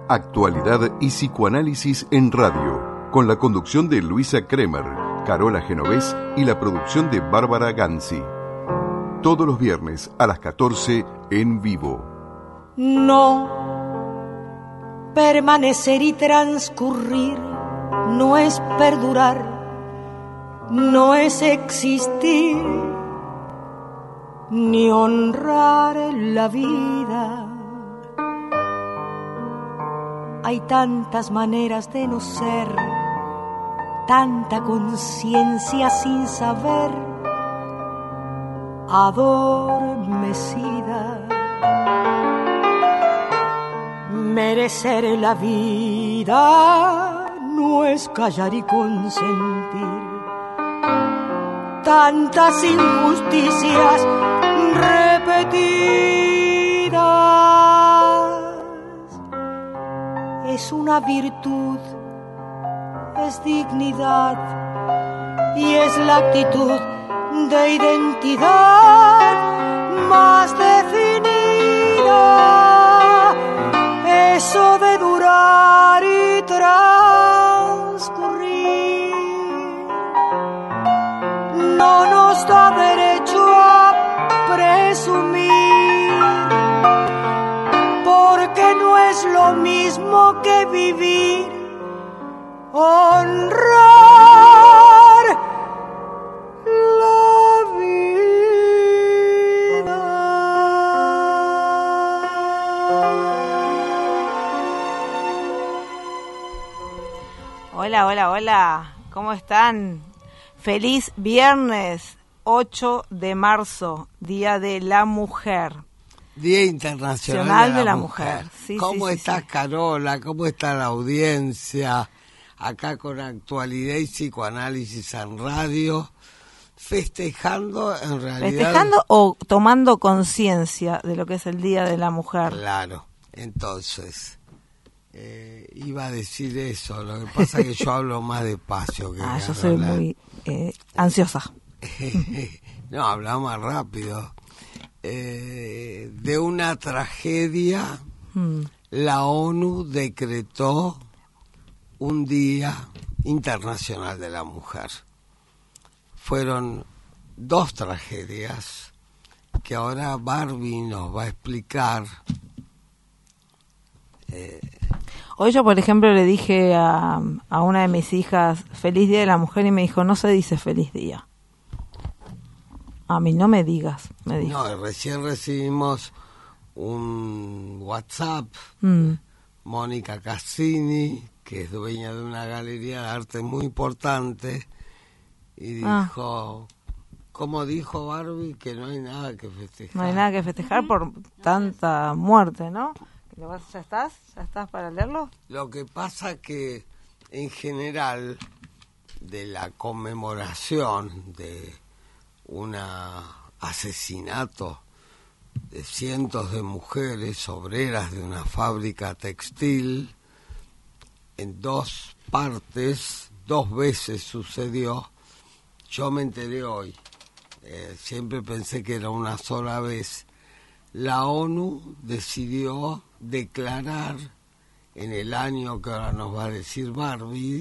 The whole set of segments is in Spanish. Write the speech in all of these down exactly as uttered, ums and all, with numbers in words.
Actualidad y psicoanálisis en radio, con la conducción de Luisa Kremer, Carola Genovés y la producción de Bárbara Ganzi. Todos los viernes a las catorce en vivo. No, permanecer y transcurrir no es perdurar, no es existir, ni honrar la vida. Hay tantas maneras de no ser, tanta conciencia sin saber, adormecida. Merecer la vida no es callar y consentir tantas injusticias repetidas. Es una virtud, es dignidad y es la actitud de identidad más definida. Eso de durar y transcurrir no nos da derecho a presumir, porque no es lo mismo que vivir, honrar la vida. Hola, hola, hola, ¿cómo están? Feliz viernes ocho de marzo, Día de la Mujer. Día Internacional de la, de la Mujer. mujer. Sí, ¿Cómo sí, estás, sí, Carola? ¿Cómo está la audiencia? Acá con Actualidad y Psicoanálisis en Radio, festejando en realidad... ¿Festejando o tomando conciencia de lo que es el Día de la Mujer? Claro, entonces, eh, iba a decir eso, lo que pasa es que yo hablo más despacio que Ah, yo soy muy eh, ansiosa. No, habla más rápido. Eh, de una tragedia, hmm. la ONU decretó un Día Internacional de la Mujer. Fueron dos tragedias que ahora Barbie nos va a explicar. Eh, Hoy yo, por ejemplo, le dije a, a una de mis hijas, Feliz Día de la Mujer, y me dijo, no se dice Feliz Día. A mí no me digas, me dijo. No, recién recibimos un WhatsApp, mm. Mónica Cassini, que es dueña de una galería de arte muy importante, y dijo, ah. ¿cómo dijo Barbie? Que no hay nada que festejar. No hay nada que festejar por tanta muerte, ¿no? ¿Ya estás? ¿Ya estás para leerlo? Lo que pasa que, en general, de la conmemoración de un asesinato de cientos de mujeres obreras de una fábrica textil, en dos partes, dos veces sucedió. Yo me enteré hoy, eh, siempre pensé que era una sola vez. La ONU decidió declarar en el año que ahora nos va a decir Barbie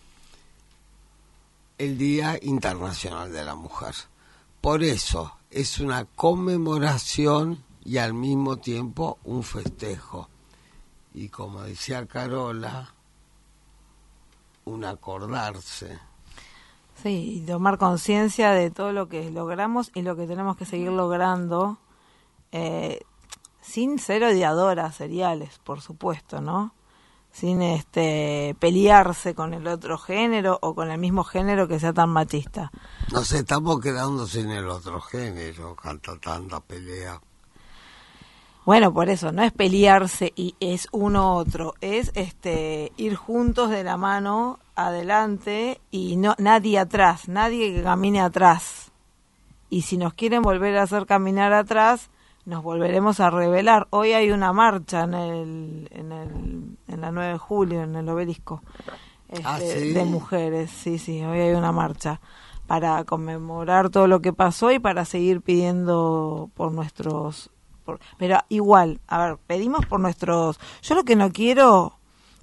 el Día Internacional de la Mujer. Por eso es una conmemoración y al mismo tiempo un festejo. Y como decía Carola, un acordarse. Sí, y tomar conciencia de todo lo que logramos y lo que tenemos que seguir logrando, eh, sin ser odiadoras seriales, por supuesto, ¿no? Sin este pelearse con el otro género o con el mismo género que sea tan machista. Nos estamos quedando sin el otro género, canta tanta pelea. Bueno, por eso, no es pelearse y es uno otro, es este ir juntos de la mano adelante y no nadie atrás, nadie que camine atrás. Y si nos quieren volver a hacer caminar atrás, nos volveremos a rebelar. Hoy hay una marcha en el en el en la nueve de julio en el Obelisco este, ¿Ah, sí? de mujeres, sí, sí, hoy hay una marcha para conmemorar todo lo que pasó y para seguir pidiendo por nuestros por, pero igual, a ver, pedimos por nuestros, yo lo que no quiero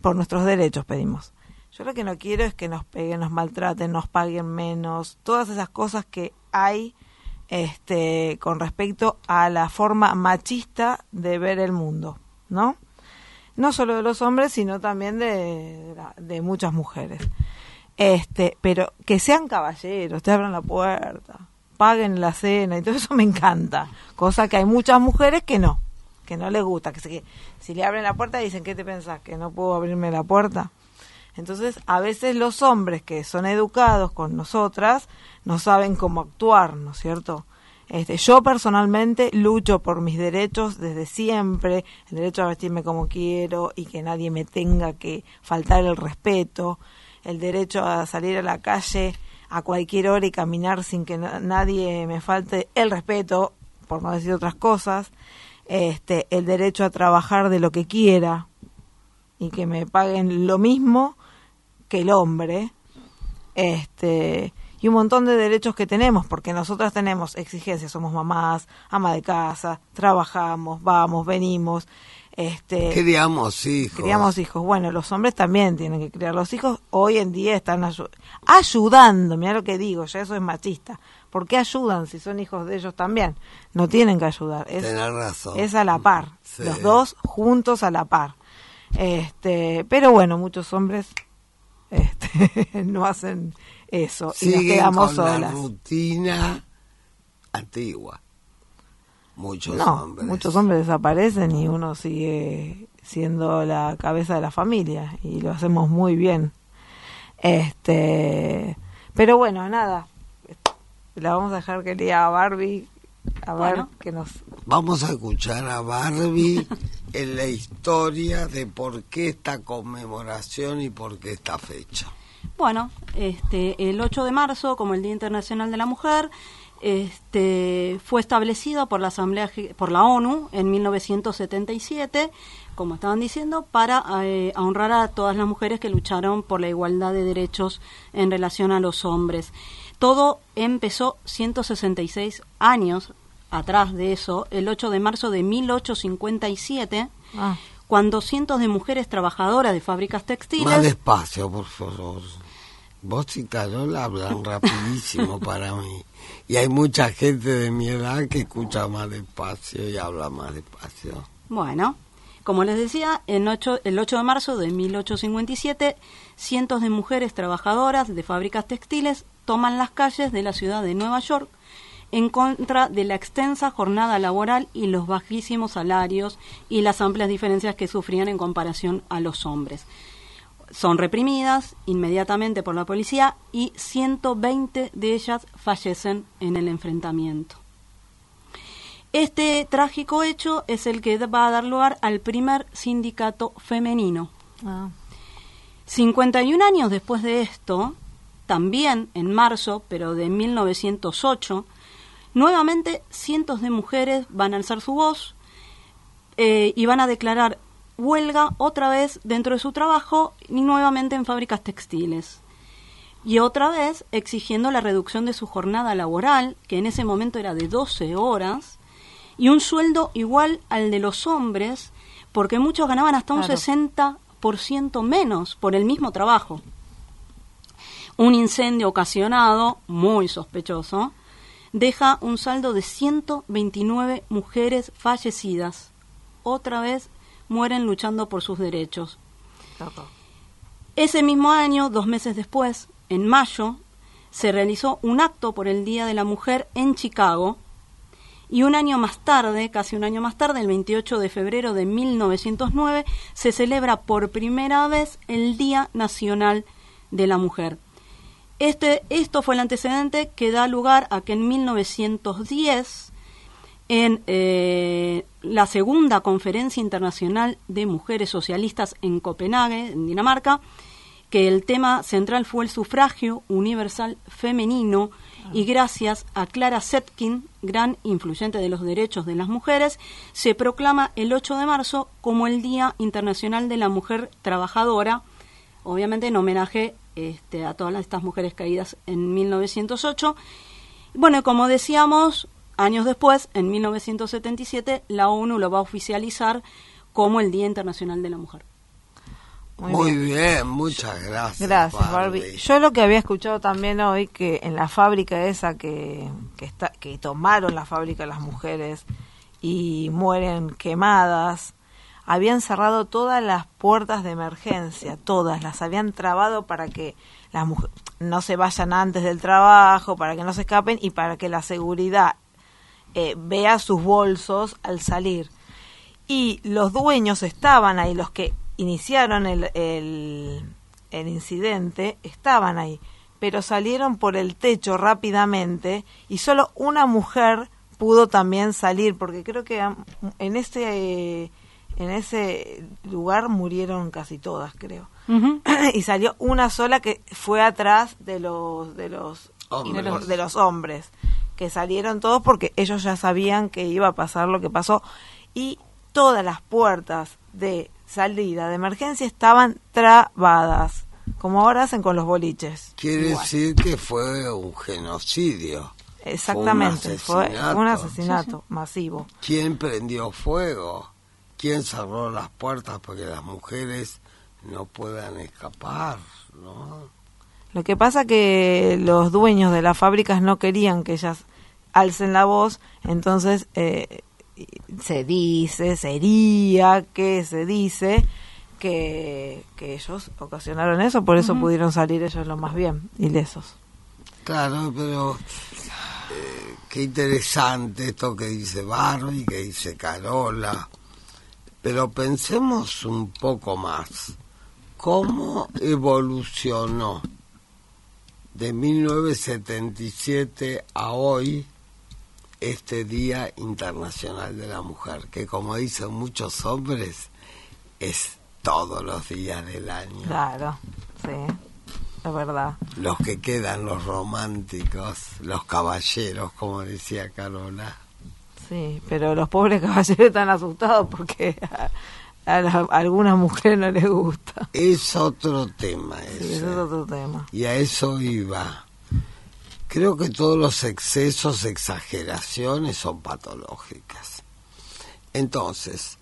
por nuestros derechos pedimos. Yo lo que no quiero es que nos peguen, nos maltraten, nos paguen menos, todas esas cosas que hay este, con respecto a la forma machista de ver el mundo, ¿no? No solo de los hombres, sino también de, de muchas mujeres. Este, pero que sean caballeros, te abran la puerta, paguen la cena y todo eso me encanta. Cosa que hay muchas mujeres que no, que no les gusta, que, se, que si le abren la puerta dicen, ¿qué te pensás? ¿Que no puedo abrirme la puerta? Entonces, a veces los hombres que son educados con nosotras no saben cómo actuar, ¿no es cierto? Este, yo personalmente lucho por mis derechos desde siempre, el derecho a vestirme como quiero y que nadie me tenga que faltar el respeto, el derecho a salir a la calle a cualquier hora y caminar sin que na- nadie me falte el respeto, por no decir otras cosas, este, el derecho a trabajar de lo que quiera y que me paguen lo mismo que el hombre, este, y un montón de derechos que tenemos, porque nosotras tenemos exigencias, somos mamás, ama de casa, trabajamos, vamos, venimos, este, Criamos hijos. criamos hijos. Bueno, los hombres también tienen que criar los hijos. Hoy en día están ayu- ayudando, mira lo que digo, ya eso es machista. ¿Por qué ayudan si son hijos de ellos también? No tienen que ayudar. Es, Tenés razón. es a la par, Sí. los dos juntos a la par. Este, pero bueno, muchos hombres este, no hacen eso y nos Siguen quedamos con solas. la rutina antigua. Muchos No, hombres. muchos hombres desaparecen y uno sigue siendo la cabeza de la familia y lo hacemos muy bien. Este, pero bueno, nada, la vamos a dejar que lea a Barbie a ver Bueno. que nos. Vamos a escuchar a Barbie en la historia de por qué esta conmemoración y por qué esta fecha. Bueno, este, el ocho de marzo, como el Día Internacional de la Mujer, este, fue establecido por la Asamblea, Ge- por la ONU en mil novecientos setenta y siete, como estaban diciendo, para eh, a honrar a todas las mujeres que lucharon por la igualdad de derechos en relación a los hombres. Todo empezó ciento sesenta y seis años atrás de eso, el ocho de marzo de mil ochocientos cincuenta y siete, Ah, cuando cientos de mujeres trabajadoras de fábricas textiles... Más despacio, por favor. Vos y Carola hablan rapidísimo para mí. Y hay mucha gente de mi edad que escucha más despacio y habla más despacio. Bueno, como les decía, en ocho, el ocho de marzo de mil ochocientos cincuenta y siete, cientos de mujeres trabajadoras de fábricas textiles toman las calles de la ciudad de Nueva York en contra de la extensa jornada laboral y los bajísimos salarios y las amplias diferencias que sufrían en comparación a los hombres. Son reprimidas inmediatamente por la policía y ciento veinte de ellas fallecen en el enfrentamiento. Este trágico hecho es el que va a dar lugar al primer sindicato femenino. ah. cincuenta y un años después de esto, también en marzo, pero de mil novecientos ocho, nuevamente cientos de mujeres van a alzar su voz eh, y van a declarar huelga otra vez dentro de su trabajo y nuevamente en fábricas textiles. Y otra vez exigiendo la reducción de su jornada laboral, que en ese momento era de doce horas, y un sueldo igual al de los hombres, porque muchos ganaban hasta un Claro. sesenta por ciento menos por el mismo trabajo. Un incendio ocasionado, muy sospechoso, deja un saldo de ciento veintinueve mujeres fallecidas. Otra vez mueren luchando por sus derechos. Claro. Ese mismo año, dos meses después, en mayo, se realizó un acto por el Día de la Mujer en Chicago, y un año más tarde, casi un año más tarde, el veintiocho de febrero de mil novecientos nueve, se celebra por primera vez el Día Nacional de la Mujer. Este, esto fue el antecedente que da lugar a que en mil novecientos diez, en eh, la segunda Conferencia Internacional de Mujeres Socialistas en Copenhague, en Dinamarca, que el tema central fue el sufragio universal femenino, y gracias a Clara Zetkin, gran influyente de los derechos de las mujeres, se proclama el ocho de marzo como el Día Internacional de la Mujer Trabajadora, obviamente en homenaje este, a todas estas mujeres caídas en mil novecientos ocho. Bueno, como decíamos, años después, en mil novecientos setenta y siete, la ONU lo va a oficializar como el Día Internacional de la Mujer. Muy, Muy bien. bien, muchas gracias. Gracias, Barbie. Barbie. Yo lo que había escuchado también hoy, que en la fábrica esa que, que, está, que tomaron la fábrica las mujeres y mueren quemadas, habían cerrado todas las puertas de emergencia, todas, las habían trabado para que las mujeres no se vayan antes del trabajo, para que no se escapen y para que la seguridad eh, vea sus bolsos al salir. Y los dueños estaban ahí, los que iniciaron el, el, el incidente, estaban ahí, pero salieron por el techo rápidamente y solo una mujer pudo también salir, porque creo que en ese, en ese lugar murieron casi todas, creo. Uh-huh. Y salió una sola que fue atrás de los, de los, de los, de los hombres, que salieron todos porque ellos ya sabían que iba a pasar lo que pasó. Y todas las puertas de salida de emergencia estaban trabadas, como ahora hacen con los boliches. Quiere Igual. decir que fue un genocidio. Exactamente, fue un asesinato, fue, fue un asesinato sí, sí. masivo. ¿Quién prendió fuego? ¿Quién cerró las puertas para que las mujeres no puedan escapar? ¿No? Lo que pasa que los dueños de las fábricas no querían que ellas alcen la voz, entonces eh, se dice, sería que se dice que, que ellos ocasionaron eso, por eso uh-huh. pudieron salir ellos lo más bien, ilesos. Claro, pero eh, qué interesante esto que dice Barbie, que dice Carola, pero pensemos un poco más, ¿cómo evolucionó de mil novecientos setenta y siete a hoy este Día Internacional de la Mujer, que como dicen muchos hombres, es todos los días del año? Claro, sí, es verdad. Los que quedan, los románticos, los caballeros, como decía Carola. Sí, pero los pobres caballeros están asustados porque a, a, la, a algunas mujeres no les gusta. Es otro tema ese. Sí, es otro tema. Y a eso iba. Creo que todos los excesos, exageraciones son patológicas. Entonces,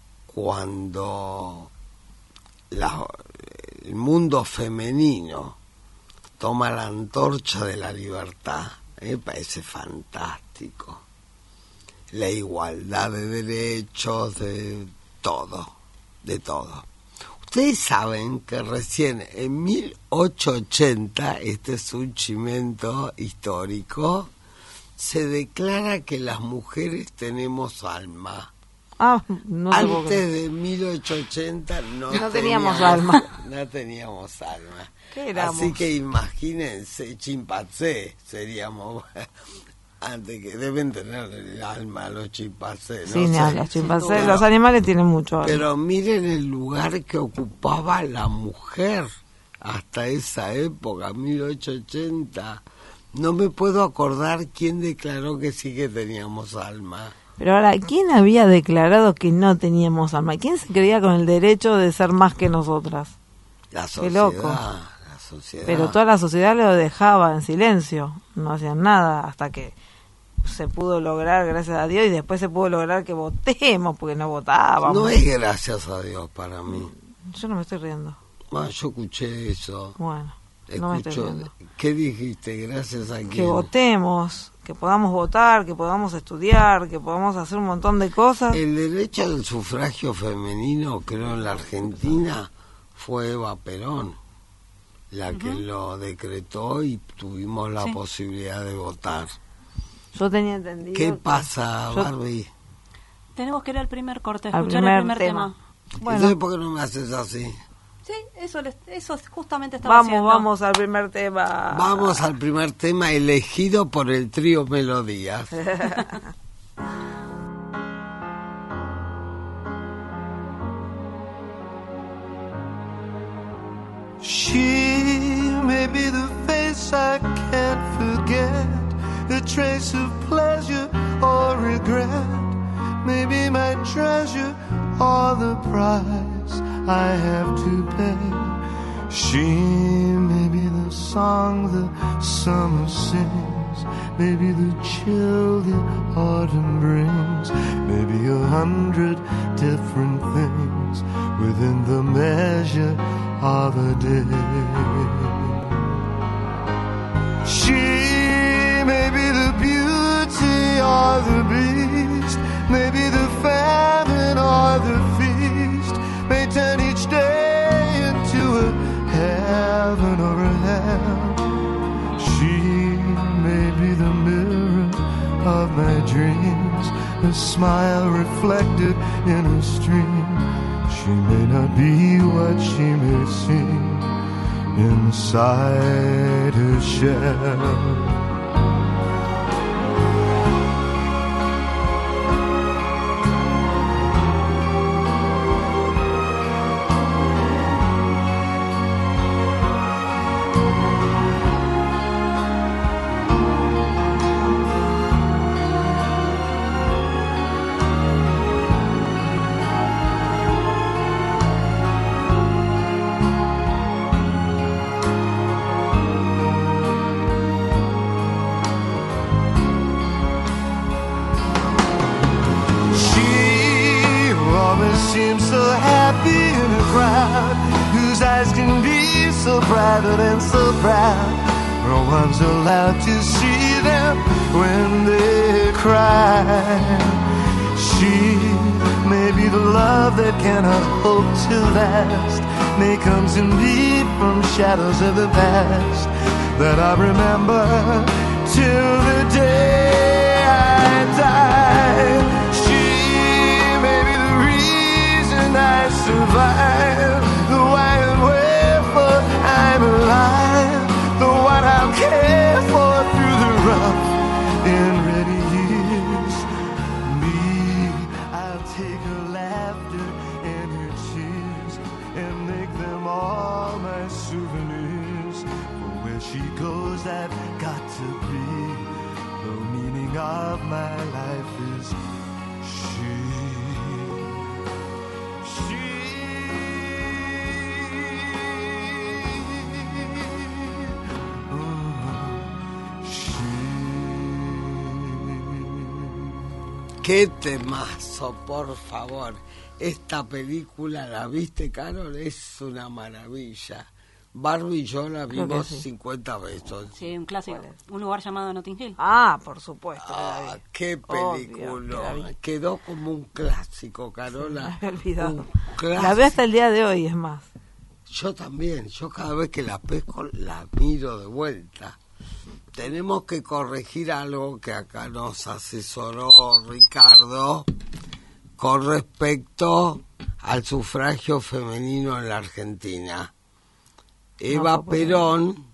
cuando la, el mundo femenino toma la antorcha de la libertad, me parece fantástico. La igualdad de derechos, de todo, de todo. Ustedes saben que recién en mil ochocientos ochenta, este es un chimento histórico, se declara que las mujeres tenemos alma. Ah, no Antes de mil ochocientos ochenta no, no teníamos, teníamos alma. No teníamos alma. ¿Qué éramos? Así que imagínense, chimpancé seríamos... Antes que deben tener el alma los chimpancés, sí, no, no los chimpancés, los animales tienen mucho alma. Pero miren el lugar que ocupaba la mujer hasta esa época, mil ochocientos ochenta. No me puedo acordar quién declaró que sí que teníamos alma. Pero ahora, ¿quién había declarado que no teníamos alma? ¿Quién se creía con el derecho de ser más que nosotras? La sociedad. Qué loco. La sociedad. Pero toda la sociedad lo dejaba en silencio, no hacían nada hasta que se pudo lograr, gracias a Dios, y después se pudo lograr que votemos, porque no votábamos. No es gracias a Dios para mí. Yo no me estoy riendo. Ah, yo escuché eso. Bueno, no me estoy riendo. ¿Qué dijiste? Gracias a quién. Que votemos, que podamos votar, que podamos estudiar, que podamos hacer un montón de cosas. El derecho al sufragio femenino, creo, en la Argentina fue Eva Perón la uh-huh. que lo decretó y tuvimos la sí. posibilidad de votar. Yo tenía entendido. ¿Qué pasa, yo... Barbie? Tenemos que ir al primer corte, al escuchar primer el primer tema. tema. Bueno. Entonces, ¿por qué no me haces así? Sí, eso, eso justamente estaba vamos, haciendo. Vamos al primer tema. Vamos al primer tema elegido por el trío Melodías. She may be the face I can't forget, a trace of pleasure or regret, maybe my treasure or the price I have to pay. She may be the song the summer sings, maybe the chill the autumn brings, maybe a hundred different things within the measure of a day. She may be the beauty or the beast, may be the famine or the feast, may turn each day into a heaven or a hell. She may be the mirror of my dreams, a smile reflected in a stream. She may not be what she may seem inside her shell. Seems so happy in a crowd whose eyes can be so private and so proud. No one's allowed to see them when they cry. She may be the love that cannot hope to last, may come to me from shadows of the past that I remember till the day I die. I survive, the why and wherefore I'm alive, the what I'll care for through the rough and ready years. Me, I'll take her laughter and her tears and make them all my souvenirs. For where she goes, I've got to be. The meaning of my life is she. Qué temazo, por favor. Esta película, ¿la viste, Carol? Es una maravilla. Barbie y yo la vimos sí. cincuenta veces. Sí, un clásico. Un lugar llamado Notting Hill. Ah, por supuesto. Ah, qué película. Quedó como un clásico, Carola. Me he olvidado. La veo hasta el día de hoy, es más. Yo también. Yo cada vez que la pesco la miro de vuelta. Tenemos que corregir algo que acá nos asesoró Ricardo con respecto al sufragio femenino en la Argentina. Eva no, Perón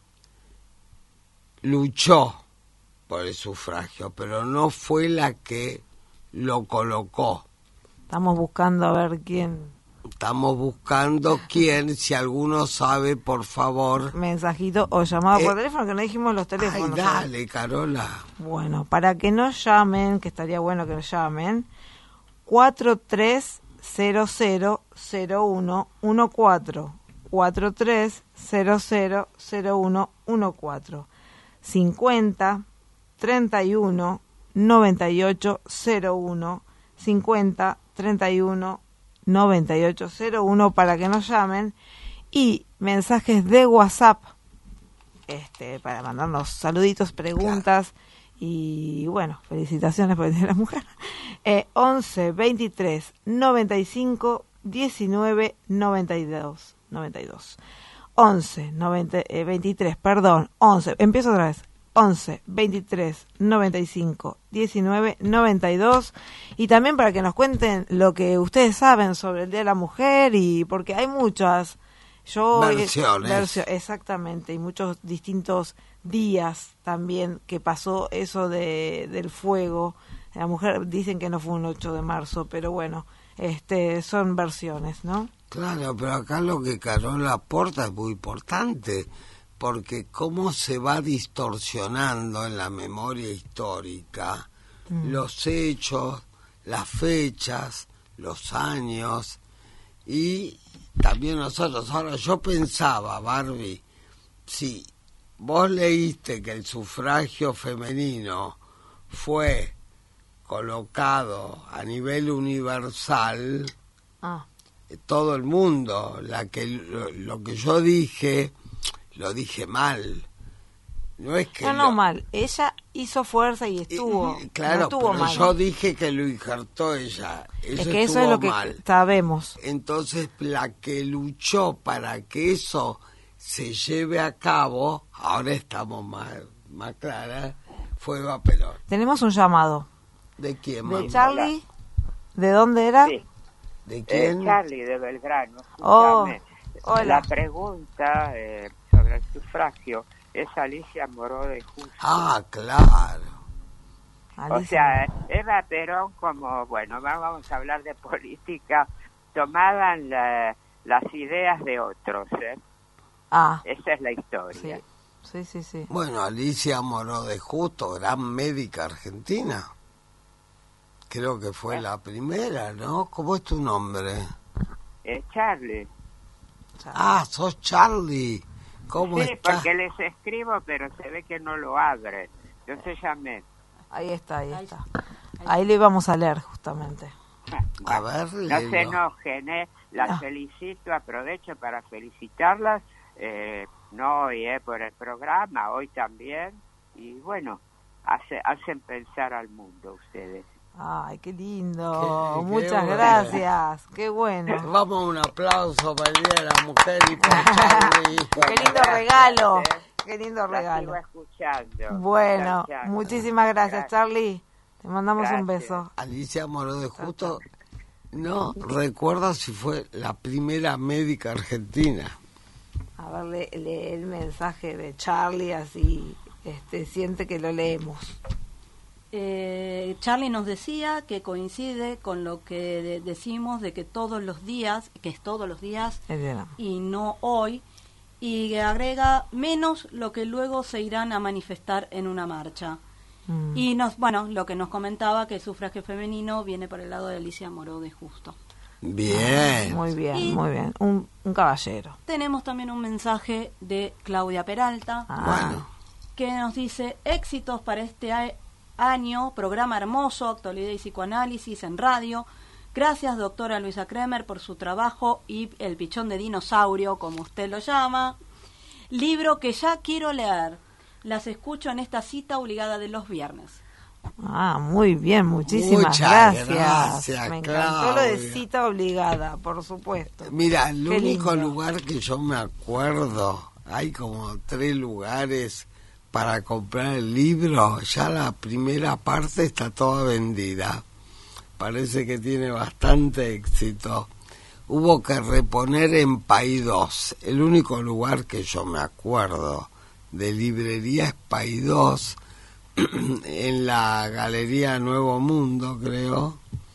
luchó por el sufragio, pero no fue la que lo colocó. Estamos buscando a ver quién... Estamos buscando quién, si alguno sabe, por favor. Mensajito o llamado eh, por teléfono, que no dijimos los teléfonos. Ay, dale, ¿sabes? Carola. Bueno, para que no llamen, que estaría bueno que nos llamen, cuatro tres cero cero cero uno uno cuatro, cuatro tres cero cero cero uno uno cuatro, cincuenta treinta y uno noventa y ocho cero uno, cincuenta treinta y uno noventa y ocho cero uno para que nos llamen, y mensajes de WhatsApp este para mandarnos saluditos, preguntas, claro. Y bueno, felicitaciones por el Día de la Mujer. eh, once veintitrés noventa y cinco diecinueve noventa y dos noventa y dos once noventa, eh, veintitrés, perdón, once, empiezo otra vez. once veintitrés noventa y cinco diecinueve noventa y dos, y también para que nos cuenten lo que ustedes saben sobre el Día de la Mujer, y porque hay muchas yo versiones eh, versio, exactamente, y muchos distintos días también que pasó eso de del fuego. La mujer dicen que no fue un ocho de marzo, pero bueno, este son versiones, ¿no? Claro, pero acá lo que Carola aporta es muy importante, porque cómo se va distorsionando en la memoria histórica mm. los hechos, las fechas, los años, y también nosotros. Ahora yo pensaba, Barbie, si vos leíste que el sufragio femenino fue colocado a nivel universal, ah. todo el mundo. La que lo, lo que yo dije, lo dije mal. No es que No, lo, no mal. Ella hizo fuerza y estuvo. y, claro, no estuvo pero mal. yo dije que lo injertó ella. Eso es que eso estuvo es lo que mal. sabemos. Entonces, la que luchó para que eso se lleve a cabo, ahora estamos más, más claras, fue Eva Perón. Tenemos un llamado. ¿De quién, ¿De mamá? Charlie? ¿De dónde era? Sí, ¿De eh, quién? Charlie de Belgrano. Oh, Escúchame. hola. La pregunta eh, sobre el sufragio es Alicia Moró de Justo. Ah, claro. O Alicia. sea, Eva Perón, como, bueno, vamos a hablar de política, tomaban la- las ideas de otros, ¿eh? Ah, Esa es la sí. historia. Sí, sí, sí. Bueno, Alicia Moró de Justo, gran médica argentina. Creo que fue la primera, ¿no? ¿Cómo es tu nombre? Eh, Charlie. Ah, sos Charlie. ¿Cómo Sí, estás? porque les escribo, pero se ve que no lo abren. Entonces llamé. Ahí está, ahí está. Ahí lo íbamos a leer justamente. A ver, No se léelo. enojen, ¿eh? Las Ah. felicito, aprovecho para felicitarlas. Eh, no hoy, ¿eh? Por el programa, hoy también. Y bueno, hace, hacen pensar al mundo ustedes. Ay, qué lindo. Qué- qué Muchas bueno. gracias. Qué bueno. Vamos, un aplauso para el Día de la Mujer y para Charlie. Qué lindo regalo. ¿eh? Qué lindo La regalo. sigo escuchando. Bueno, Chao, chao. muchísimas gracias, Charlie. Te mandamos un Gracias. beso. Alicia Moró de Justo, no recuerdo si fue la primera médica argentina. A ver, lee, lee el mensaje de Charlie, así este, siente que lo leemos. Eh, Charlie nos decía que coincide con lo que de- decimos de que todos los días, que es todos los días Es de la- y no hoy, y agrega menos lo que luego se irán a manifestar en una marcha. Mm. Y nos, bueno, lo que nos comentaba que el sufragio femenino viene por el lado de Alicia Moró de Justo. Bien. Muy bien, Y- muy bien. Un, un caballero. Tenemos también un mensaje de Claudia Peralta, Ah, Bueno, que nos dice éxitos para este a- año, programa hermoso, actualidad y psicoanálisis en radio. Gracias, doctora Luisa Kremer, por su trabajo y el pichón de dinosaurio, como usted lo llama. Libro que ya quiero leer. Las escucho en esta cita obligada de los viernes. ah, muy bien, muchísimas Muchas gracias. gracias, Me encantó lo de Claudia. cita obligada, por supuesto. mira, el Qué único lindo. lugar que yo me acuerdo, hay como tres lugares para comprar el libro, ya la primera parte está toda vendida. Parece que tiene bastante éxito. Hubo que reponer en Paidós, el único lugar que yo me acuerdo de librería es Paidós, en la Galería Nuevo Mundo, creo,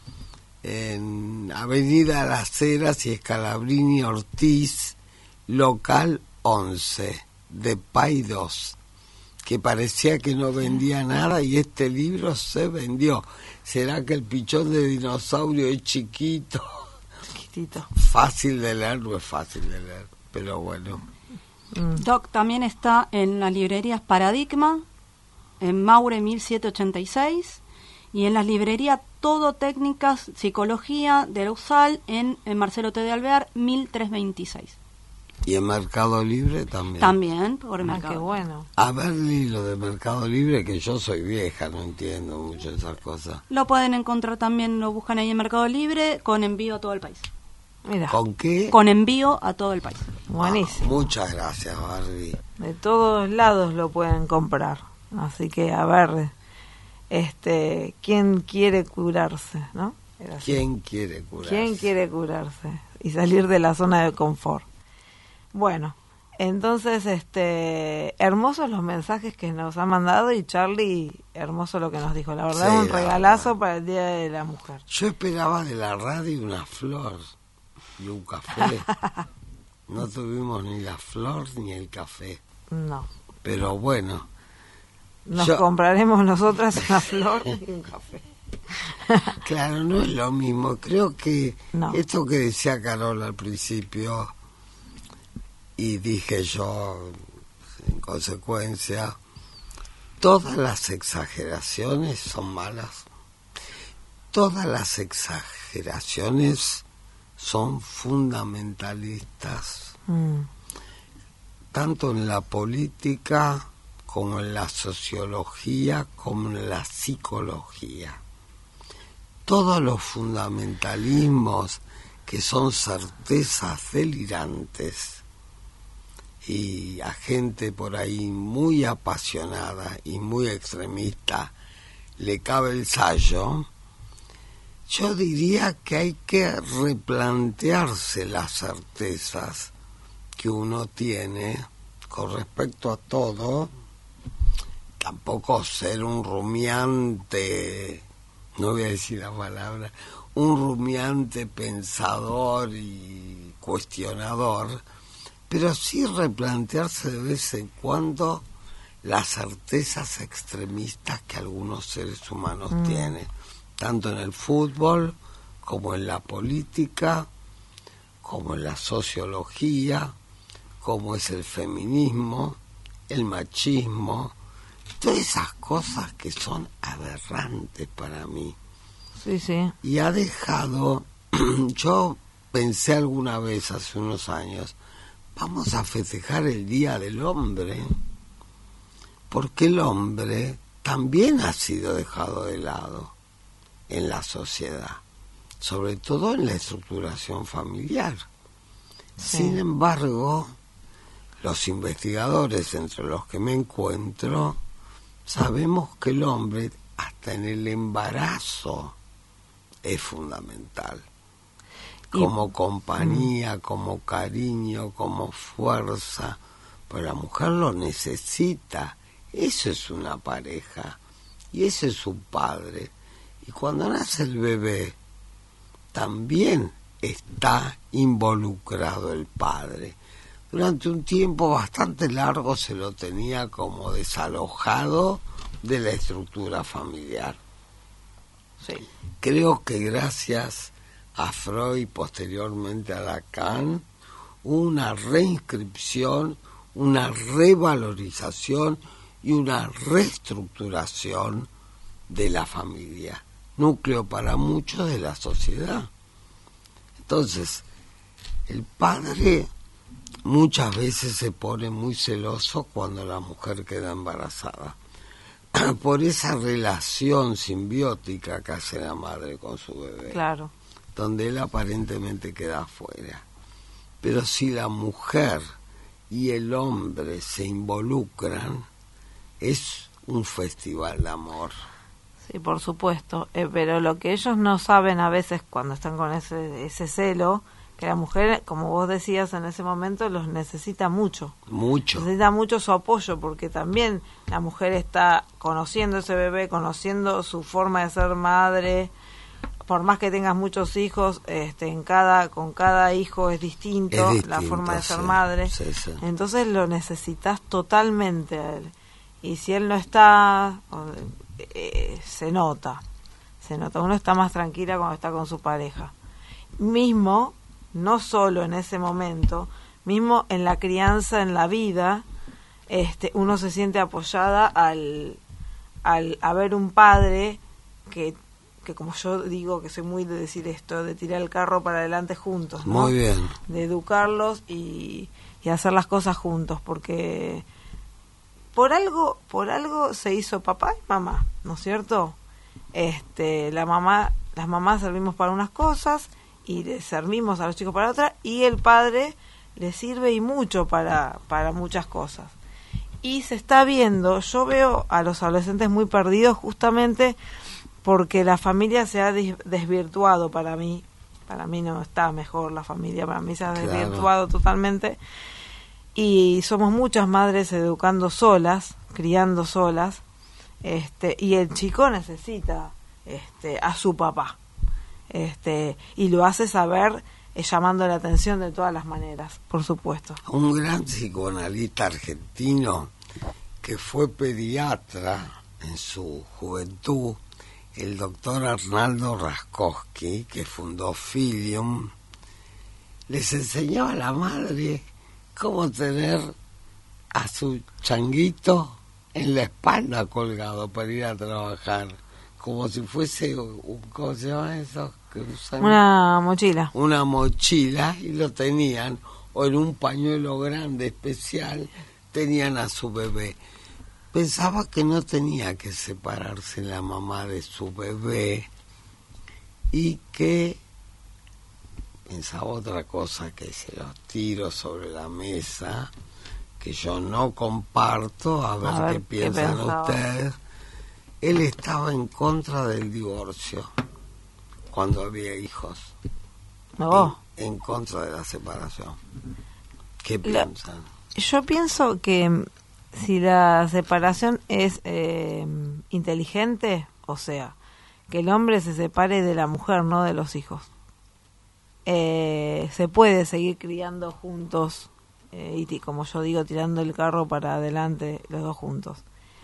en Avenida Las Heras y Escalabrini Ortiz, local once, de Paidós, que parecía que no vendía nada y este libro se vendió. ¿Será que el pichón de dinosaurio es chiquito? Chiquitito. Fácil de leer, no es fácil de leer, pero bueno. Mm. Doc también está en las librerías Paradigma, en Maure mil setecientos ochenta y seis, y en las librerías Todo Técnicas Psicología de Lausal, en, en Marcelo T. de Alvear mil trescientos veintiséis. Y en Mercado Libre también. También por el Ah, mercado. qué bueno. A ver, lo de Mercado Libre, que yo soy vieja, no entiendo mucho esas cosas. Lo pueden encontrar también, lo buscan ahí en Mercado Libre, con envío a todo el país. Mira, ¿Con qué? Con envío a todo el país. buenísimo. Muchas gracias, Barbie. De todos lados lo pueden comprar. Así que, a ver, este, ¿quién quiere curarse, no? Era así. ¿Quién quiere curar? ¿Quién quiere curarse y salir de la zona de confort? Bueno, entonces, este, hermosos los mensajes que nos ha mandado y Charlie, hermoso lo que nos dijo. La verdad, Sí, un la regalazo verdad. para el Día de la Mujer. Yo esperaba de la radio una flor y un café. No tuvimos ni la flor ni el café. No, Pero bueno, nos Yo- compraremos nosotras una flor y un café. claro, no es lo mismo. Creo que No. esto que decía Carola al principio, y dije yo en consecuencia, todas las exageraciones son malas. Todas las exageraciones son fundamentalistas, Mm. tanto en la política como en la sociología, como en la psicología. Todos los fundamentalismos que son certezas delirantes y a gente por ahí muy apasionada y muy extremista le cabe el sayo, yo diría que hay que replantearse las certezas que uno tiene con respecto a todo. Tampoco ser un rumiante, no voy a decir la palabra, un rumiante pensador y cuestionador, pero sí replantearse de vez en cuando las certezas extremistas que algunos seres humanos mm. tienen, tanto en el fútbol como en la política, como en la sociología, como es el feminismo, el machismo, todas esas cosas que son aberrantes para mí. Sí, sí. Y ha dejado, yo pensé alguna vez hace unos años, vamos a festejar el Día del Hombre, porque el hombre también ha sido dejado de lado en la sociedad, sobre todo en la estructuración familiar. Sí. Sin embargo, los investigadores entre los que me encuentro, sabemos que el hombre, hasta en el embarazo, es fundamental. Como compañía, como cariño, como fuerza. Pero la mujer lo necesita. Eso es una pareja. Y ese es su padre. Y cuando nace el bebé, también está involucrado el padre. Durante un tiempo bastante largo se lo tenía como desalojado de la estructura familiar. Sí. Creo que gracias a Freud y posteriormente a Lacan, una reinscripción, una revalorización y una reestructuración de la familia, núcleo para muchos de la sociedad. Entonces, el padre muchas veces se pone muy celoso cuando la mujer queda embarazada, por esa relación simbiótica que hace la madre con su bebé. Claro. Donde él aparentemente queda afuera. Pero si la mujer y el hombre se involucran, es un festival de amor. Sí, por supuesto, eh, pero lo que ellos no saben a veces cuando están con ese, ese celo, que la mujer, como vos decías en ese momento, los necesita mucho. Mucho. Necesita mucho su apoyo, porque también la mujer está conociendo ese bebé, conociendo su forma de ser madre. Por más que tengas muchos hijos, este, en cada con cada hijo es distinto, es distinto la forma de ser sí, madre. Sí, sí. Entonces lo necesitas totalmente a él. Y si él no está, eh, se nota. Se nota. Uno está más tranquila cuando está con su pareja. Mismo, no solo en ese momento, mismo en la crianza, en la vida, este, uno se siente apoyada al, al haber un padre que que como yo digo, que soy muy de decir esto, de tirar el carro para adelante juntos, ¿no? Muy bien. De educarlos y, y hacer las cosas juntos, porque por algo, por algo se hizo papá y mamá, ¿no es cierto? Este, la mamá, las mamás servimos para unas cosas y le servimos a los chicos para otras, y el padre le sirve y mucho para, para muchas cosas. Y se está viendo, yo veo a los adolescentes muy perdidos justamente porque la familia se ha desvirtuado para mí. Para mí no está mejor la familia, para mí se ha desvirtuado claro. totalmente. Y somos muchas madres educando solas, criando solas, este, y el chico necesita este, a su papá. Este, y lo hace saber eh, llamando la atención de todas las maneras, por supuesto. Un gran psicoanalista argentino que fue pediatra en su juventud, el doctor Arnaldo Raskowski, que fundó Filium, les enseñaba a la madre cómo tener a su changuito en la espalda colgado para ir a trabajar, como si fuese un, ¿cómo se llama eso? que usan. Una mochila. Una mochila y lo tenían, o en un pañuelo grande especial, tenían a su bebé. Pensaba que no tenía que separarse la mamá de su bebé y que pensaba otra cosa, que se los tiro sobre la mesa, que yo no comparto, a ver, a ver qué piensan qué ustedes. Él estaba en contra del divorcio cuando había hijos. No. En, en contra de la separación. ¿Qué piensan? La, yo pienso que si la separación es eh, inteligente, o sea, que el hombre se separe de la mujer, no de los hijos. Eh, se puede seguir criando juntos eh, y como yo digo, tirando el carro para adelante los dos juntos.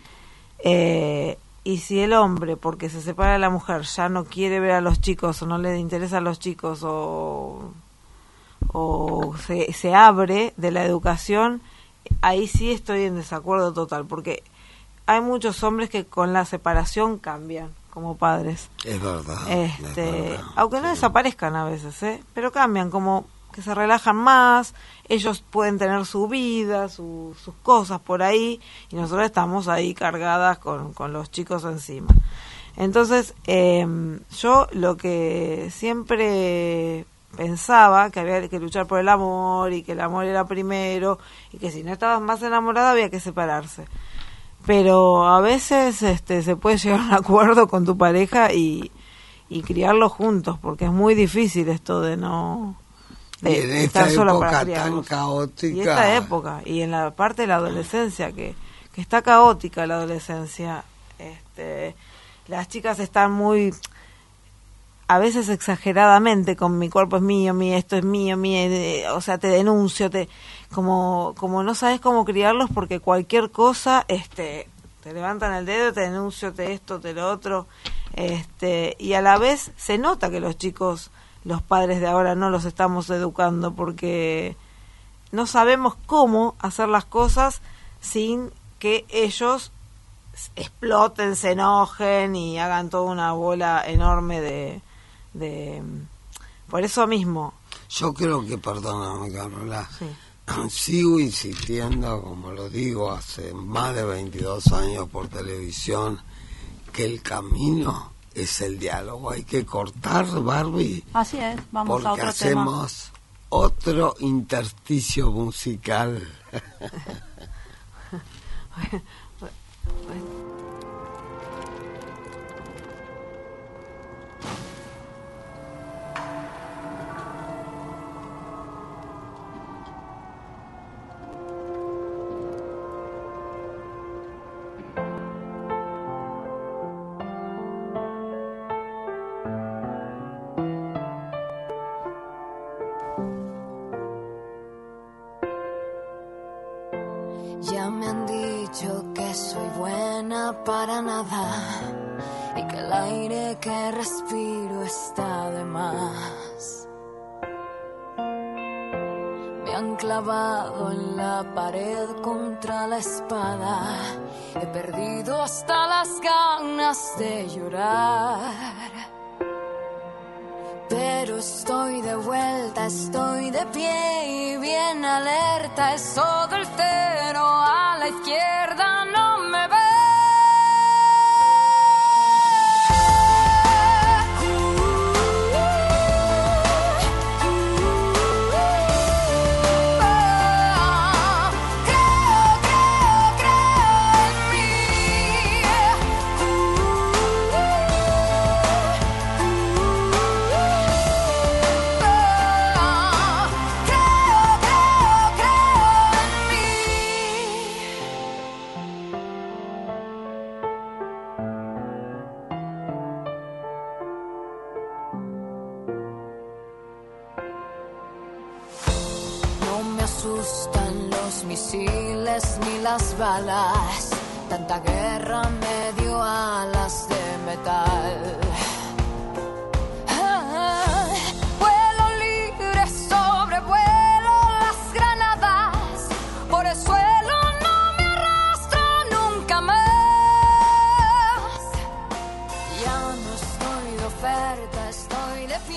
Eh, y si el hombre, porque se separa de la mujer, ya no quiere ver a los chicos o no le interesa a los chicos o, o se, se abre de la educación, ahí sí estoy en desacuerdo total, porque hay muchos hombres que con la separación cambian como padres. Es verdad. Este, es verdad, aunque no sí. desaparezcan a veces, ¿eh? Pero cambian, como que se relajan más, ellos pueden tener su vida, su, sus cosas por ahí, y nosotros estamos ahí cargadas con, con los chicos encima. Entonces, eh, yo lo que siempre pensaba, que había que luchar por el amor, y que el amor era primero, y que si no estabas más enamorada había que separarse. Pero a veces este, se puede llegar a un acuerdo con tu pareja y, y criarlos juntos, porque es muy difícil esto de no... De y en esta época tan caótica. Y esta época, y en la parte de la adolescencia, que, que está caótica la adolescencia, este, las chicas están muy, a veces exageradamente, con mi cuerpo es mío, mi esto es mío, mío, eh, o sea, te denuncio, te como como no sabes cómo criarlos, porque cualquier cosa, este, te levantan el dedo, te denuncio, te esto, te lo otro, este, y a la vez se nota que los chicos, los padres de ahora no los estamos educando, porque no sabemos cómo hacer las cosas sin que ellos exploten, se enojen y hagan toda una bola enorme de, de por eso mismo. Yo creo que, perdóname, Carola, sí. sigo insistiendo, como lo digo hace más de veintidós años por televisión, que el camino es el diálogo. Hay que cortar, Barbie. Así es, vamos porque a otro hacemos tema. Otro intersticio musical. Ya me han dicho que soy buena para nada y que el aire que respiro está de más. Me han clavado en la pared contra la espada. He perdido hasta las ganas de llorar. Pero estoy de vuelta, estoy de pie y bien alerta. Eso del cero a la izquierda no me ve. Asustan los misiles ni las balas. Tanta guerra me dio alas de metal. Ah, vuelo libre, sobrevuelo las granadas. Por el suelo no me arrastro nunca más. Ya no estoy de oferta, estoy de pie.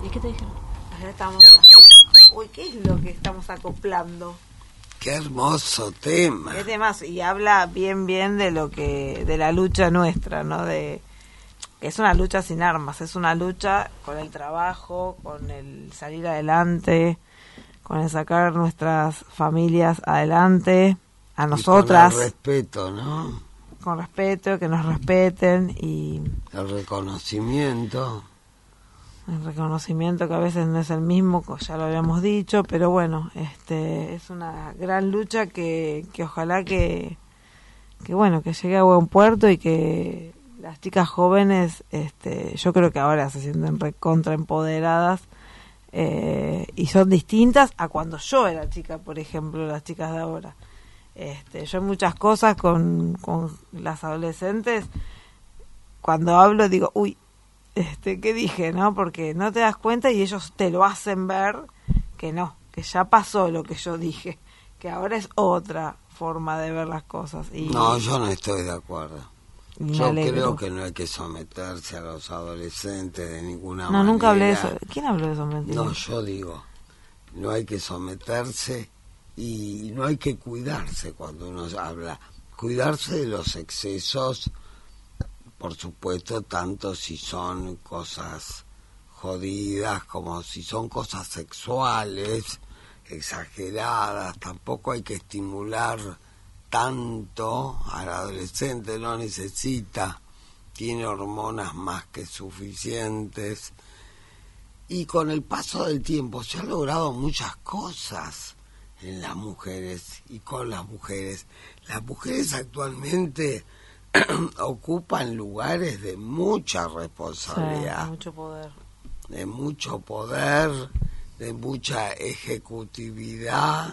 ¿Y qué te dijeron? Allá estamos. Uy, ¿qué es lo que estamos acoplando? Qué hermoso tema. Qué temazo. Y habla bien, bien de lo que, de la lucha nuestra, ¿no? De es una lucha sin armas, es una lucha con el trabajo, con el salir adelante, con el sacar nuestras familias adelante, a nosotras. Y con el respeto, ¿no? Con respeto, que nos respeten y... El reconocimiento. El reconocimiento que a veces no es el mismo, ya lo habíamos dicho, pero bueno, este es una gran lucha que, que ojalá que, que bueno, que llegue a buen puerto y que las chicas jóvenes, este, yo creo que ahora se sienten recontra empoderadas eh, y son distintas a cuando yo era chica, por ejemplo, las chicas de ahora. Este, yo en muchas cosas con, con las adolescentes, cuando hablo digo, uy, este, ¿qué dije? ¿No? Porque no te das cuenta y ellos te lo hacen ver que no, que ya pasó lo que yo dije, que ahora es otra forma de ver las cosas. Y, no, yo no estoy de acuerdo. Yo creo que no hay que someterse a los adolescentes de ninguna no, manera. No, nunca hablé de eso. ¿Quién habló de eso? Mentira. No, yo digo, no hay que someterse y no hay que cuidarse cuando uno habla. Cuidarse de los excesos, por supuesto, tanto si son cosas jodidas como si son cosas sexuales, exageradas. Tampoco hay que estimular tanto al adolescente, no necesita, tiene hormonas más que suficientes. Y con el paso del tiempo se han logrado muchas cosas en las mujeres y con las mujeres. Las mujeres actualmente ocupan lugares de mucha responsabilidad, sí, mucho poder, de mucho poder, de mucha ejecutividad.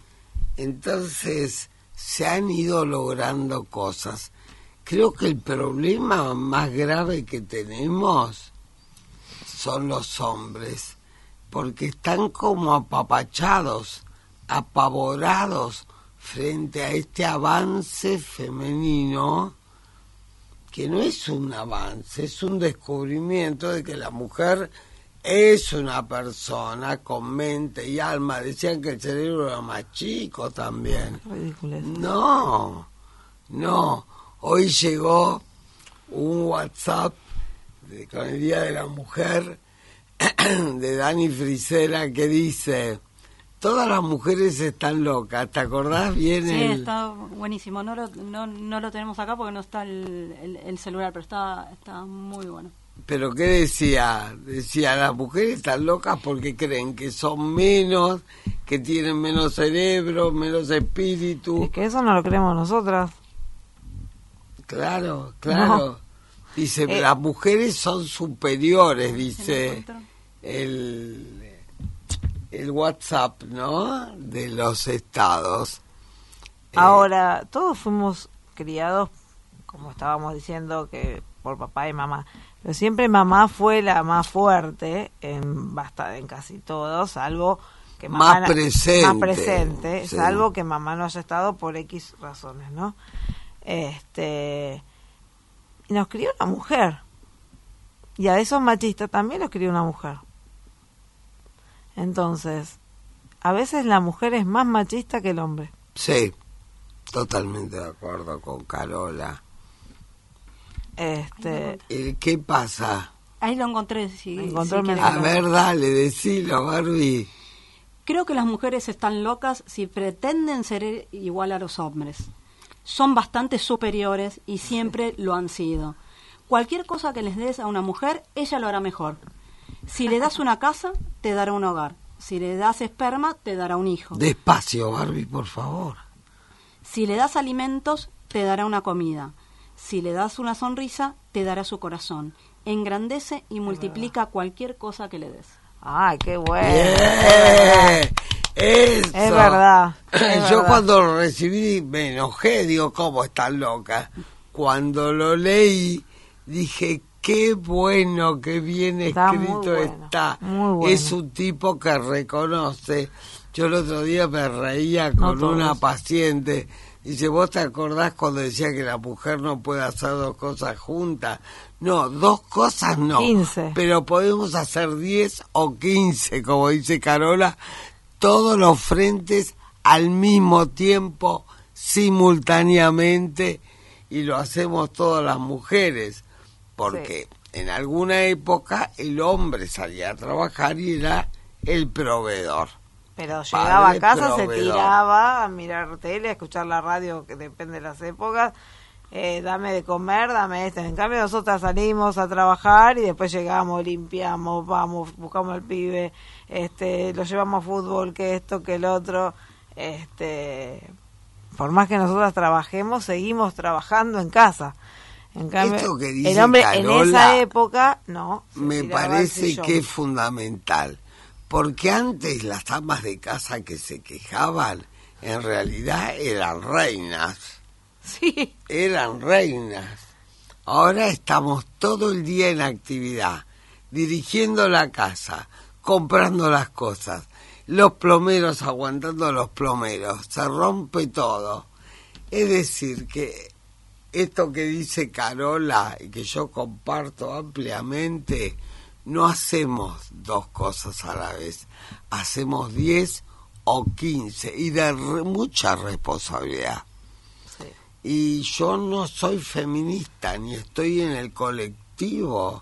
Entonces se han ido logrando cosas. Creo que el problema más grave que tenemos son los hombres, porque están como apapachados, apavorados frente a este avance femenino, que no es un avance, es un descubrimiento de que la mujer es una persona con mente y alma. Decían que el cerebro era más chico también. Ridículo. No, no. Hoy llegó un WhatsApp de, con el Día de la Mujer de Dani Frisera que dice: todas las mujeres están locas. ¿Te acordás bien? Sí, el... está buenísimo. No lo, no, no lo tenemos acá porque no está el, el, el celular, pero está, está muy bueno. ¿Pero qué decía? Decía, las mujeres están locas porque creen que son menos, que tienen menos cerebro, menos espíritu. Es que eso no lo creemos nosotras. Claro, claro. No. Dice, eh, las mujeres son superiores, dice el, el WhatsApp, ¿no? De los estados. Ahora, eh, todos fuimos criados, como estábamos diciendo, que por papá y mamá. Pero siempre mamá fue la más fuerte en basta, en casi todo, salvo que mamá más presente, más presente, sí. Salvo que mamá no haya estado por X razones, ¿no? Este, y nos crió una mujer. Y a esos machistas también los crió una mujer. Entonces, a veces la mujer es más machista que el hombre. Sí, totalmente de acuerdo con Carola. Este, ¿Qué pasa? Ahí lo encontré. Si, encontré si a ver, dale, decilo, Barbie. Creo que las mujeres están locas si pretenden ser igual a los hombres. Son bastante superiores y siempre lo han sido. Cualquier cosa que les des a una mujer, ella lo hará mejor. Si le das una casa, te dará un hogar. Si le das esperma, te dará un hijo. Despacio, Barbie, por favor. Si le das alimentos, te dará una comida. Si le das una sonrisa, te dará su corazón. Engrandece y multiplica cualquier cosa que le des. ¡Ay, qué bueno! Yeah. Eso. Es verdad. Es Yo verdad. cuando lo recibí me enojé, digo, ¿cómo estás loca? Cuando lo leí, dije, qué bueno, qué bien está escrito muy bueno, está. Muy bueno. Es un tipo que reconoce. Yo el otro día me reía con no una todos. paciente. Dice, ¿vos te acordás cuando decía que la mujer no puede hacer dos cosas juntas? No, dos cosas no. quince. Pero podemos hacer diez o quince, como dice Carola, todos los frentes al mismo tiempo, simultáneamente, y lo hacemos todas las mujeres, porque sí. En alguna época el hombre salía a trabajar y era el proveedor. Pero llegaba a casa, proveedor. Se tiraba a mirar tele, a escuchar la radio, que depende de las épocas, eh, dame de comer, dame esto. En cambio nosotras salimos a trabajar y después llegamos, limpiamos, vamos, buscamos al pibe, este, lo llevamos a fútbol, que esto, que el otro. Este, por más que nosotras trabajemos, seguimos trabajando en casa. En cambio, esto que dice el hombre Carola, en esa época, no. Me parece que es fundamental. Porque antes las amas de casa que se quejaban, en realidad eran reinas. Sí. Eran reinas. Ahora estamos todo el día en actividad, dirigiendo la casa, comprando las cosas, los plomeros aguantando los plomeros, se rompe todo. Es decir, que esto que dice Carola y que yo comparto ampliamente, no hacemos dos cosas a la vez, hacemos diez o quince y de re, mucha responsabilidad. Sí. Y yo no soy feminista ni estoy en el colectivo.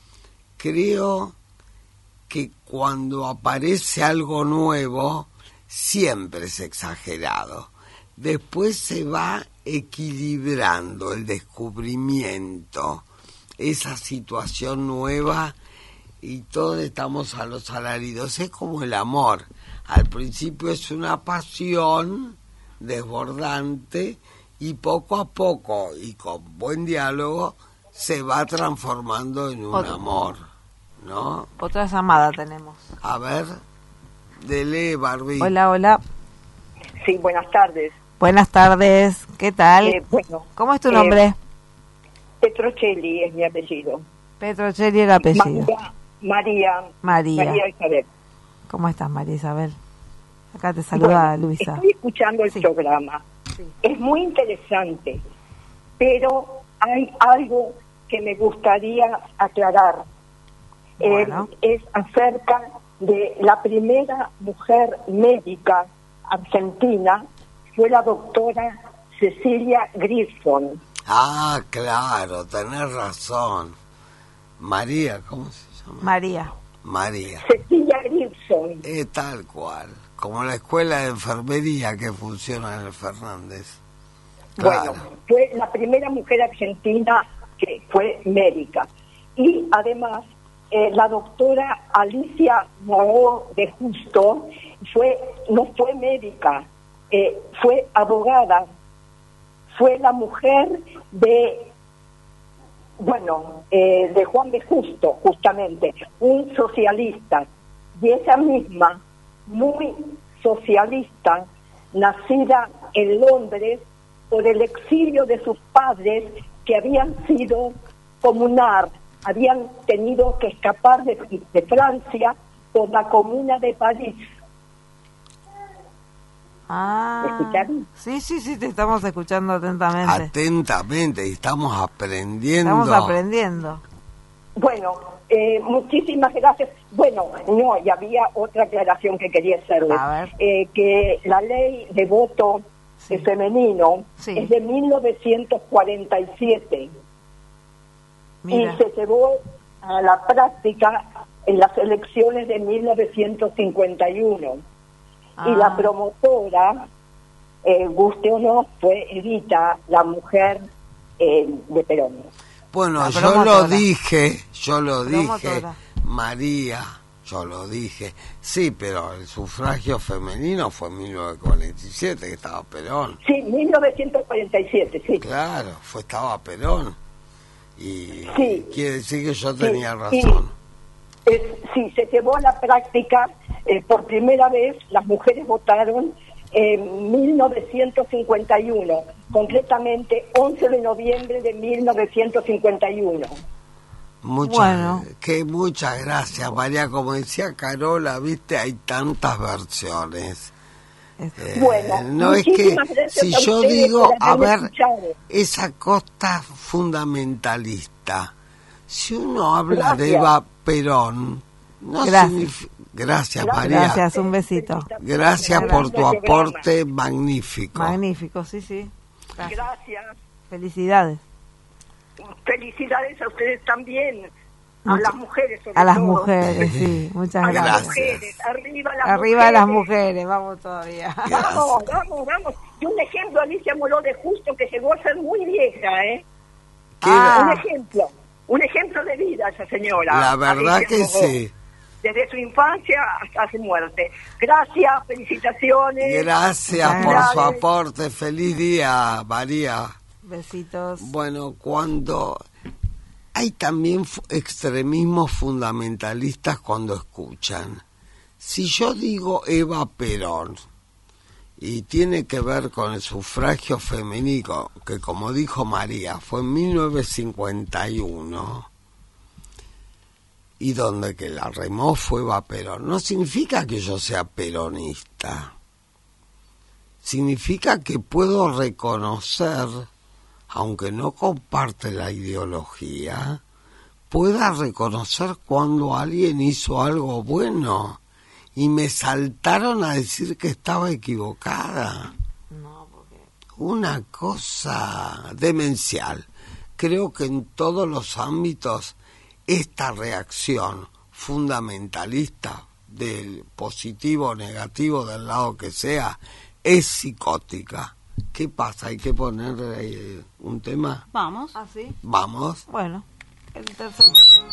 Creo que cuando aparece algo nuevo siempre es exagerado. Después se va equilibrando el descubrimiento, esa situación nueva, y todos estamos a los alaridos. Es como el amor. Al principio es una pasión desbordante y poco a poco y con buen diálogo se va transformando en un Otro. amor, ¿no? Otra llamada tenemos. A ver, dele, Barbie. Hola, hola. Sí, buenas tardes. Buenas tardes, ¿qué tal? Eh, bueno, ¿Cómo es tu nombre? Eh, Petrocelli es mi apellido. Petrocelli el apellido. María. María. María. María Isabel. ¿Cómo estás, María Isabel? Acá te saluda bueno, Luisa. Estoy escuchando el sí. programa. Sí. Es muy interesante, pero hay algo que me gustaría aclarar. Bueno. Eh, es acerca de la primera mujer médica argentina, fue la doctora Cecilia Grierson. Ah, claro, tenés razón. María, ¿cómo se llama? María. María. Cecilia Grierson. Es tal cual, como la escuela de enfermería que funciona en el Fernández. Claro. Bueno, fue la primera mujer argentina que fue médica. Y además, eh, la doctora Alicia Moó de Justo fue, no fue médica, eh, fue abogada, fue la mujer de, bueno, eh, de Juan de Justo, justamente, un socialista. Y ella misma, muy socialista, nacida en Londres por el exilio de sus padres que habían sido comunar, habían tenido que escapar de, de Francia por la Comuna de París. Ah, ¿escucharon? Sí, sí, sí, te estamos escuchando atentamente. Atentamente, y estamos aprendiendo. Estamos aprendiendo. Bueno, eh, muchísimas gracias. Bueno, no, y había otra aclaración que quería hacerles. A ver. Eh, que la ley de voto Sí. femenino Sí. es de mil novecientos cuarenta y siete. Mira. Y se llevó a la práctica en las elecciones de mil novecientos cincuenta y uno. Ah. Y la promotora, eh, guste o no, fue Evita, la mujer eh, de Perón. Bueno, La yo promotora. lo dije, yo lo dije, Promotora. María, yo lo dije. Sí, pero el sufragio femenino fue en mil novecientos cuarenta y siete, que estaba Perón. Sí, mil novecientos cuarenta y siete, sí. Claro, fue estaba Perón. Y Sí. quiere decir que yo Sí, tenía sí. razón. Es, sí, se llevó a la práctica, eh, por primera vez las mujeres votaron en mil novecientos cincuenta y uno, concretamente once de noviembre de mil novecientos cincuenta y uno. Muchas, Bueno. que muchas gracias, María. Como decía Carola, viste, hay tantas versiones. Eh, Bueno, no es que muchísimas gracias si a yo ustedes digo, por a haberme ver, escuchado. esa costa fundamentalista, si uno habla de Gracias. Eva Perón, no Gracias. significa... Gracias, Gracias. María. Gracias, un besito. Gracias por tu Programa. aporte magnífico. Magnífico, sí, sí. Gracias. Gracias. Felicidades. Felicidades a ustedes también. A Mucha- las mujeres, sobre A las todo. mujeres, sí, muchas A las gracias. mujeres. Arriba las Arriba mujeres. las mujeres, vamos todavía. Vamos, vamos, vamos. Y un ejemplo, Alicia Moró de Justo, que llegó a ser muy vieja, ¿eh? Que Ah. Un ejemplo. Un ejemplo de vida esa señora. la verdad Alicia que Moró. sí. Desde su infancia hasta su muerte. Gracias, felicitaciones. Gracias por su Gracias. aporte. Feliz día, María. Besitos. Bueno, cuando hay también fu- extremismos fundamentalistas cuando escuchan. Si yo digo Eva Perón y tiene que ver con el sufragio femenino, que como dijo María, fue en mil novecientos cincuenta y uno, y donde que la remó fue Eva Perón, no significa que yo sea peronista. Significa que puedo reconocer, aunque no comparte la ideología, pueda reconocer cuando alguien hizo algo bueno y me saltaron a decir que estaba equivocada. No, porque... Una cosa demencial. Creo que en todos los ámbitos esta reacción fundamentalista, del positivo o negativo, del lado que sea, es psicótica. ¿Qué pasa? ¿Hay que poner eh, un tema? Vamos. ¿Ah, sí? Vamos. Bueno, el tercer